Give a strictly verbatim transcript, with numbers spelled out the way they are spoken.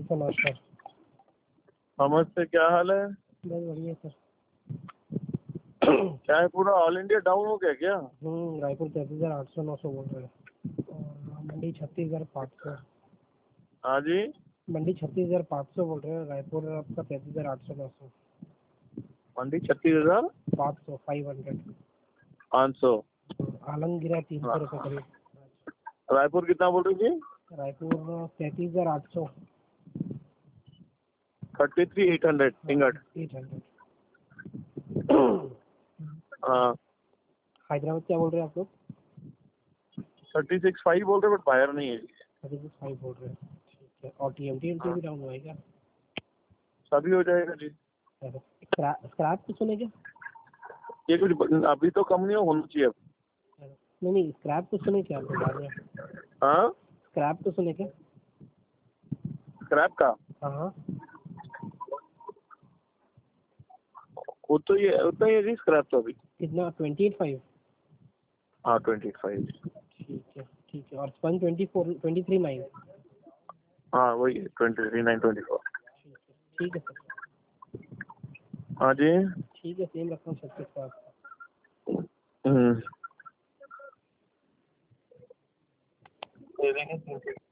Sir नमस्कार। नमस्ते, क्या हाल है? बस बढ़िया सर। क्या है, पूरा ऑल इंडिया डाउन हो गया क्या? हम्म रायपुर तैतीस हजार आठ सौ नौ सौ बोल रहे हैं और मंडी छत्तीस हजार पाँच सौ। हाँ जी, मंडी छत्तीस हजार पाँच सौ बोल रहे हैं, रायपुर आपका तैतीस हजार आठ सौ नौ सौ मंडी छत्तीस हजार पाँच सौ फाइव हंड्रेड। पाँच सौ। आलम गिरा तीन सौ रुपये करीब। रायपुर कितना बोल रही थी? रायपुर तैतीस हजार आठ सौ। थर्टी थ्री एट हंड्रेड इंगट। Eight hundred. हाँ, हैदराबाद क्या बोल रहे हैं आप लोग? थर्टी सिक्स फाइव बोल रहे बट बाहर नहीं है। थर्टी सिक्स फाइव बोल रहे हैं, ठीक है। और T M T M T भी डाउन हुआ है क्या? सभी हो जाएगा जी। स्क्रैप तो सुने क्या? ये कुछ अभी तो कम नहीं होना चाहिए अब। नहीं नहीं स्क्रैप तो सुने क्या आपको बाद में? हाँ, स्क्रैप तो सुने क्या? स्क्रैप का हाँ हाँ। वो तो ये उतना ही है जी, स्क्रैप तो अभी। कितना? Twenty eight five. हाँ, ट्वेंटी फाइव। ठीक है ठीक है। और sponge twenty four twenty three nine. हाँ वही है, twenty three nine twenty four. ठीक है सर। हाँ जी। ठीक है, सेम रखता हूँ छत्तीस का आपका। हम्म। दे देंगे।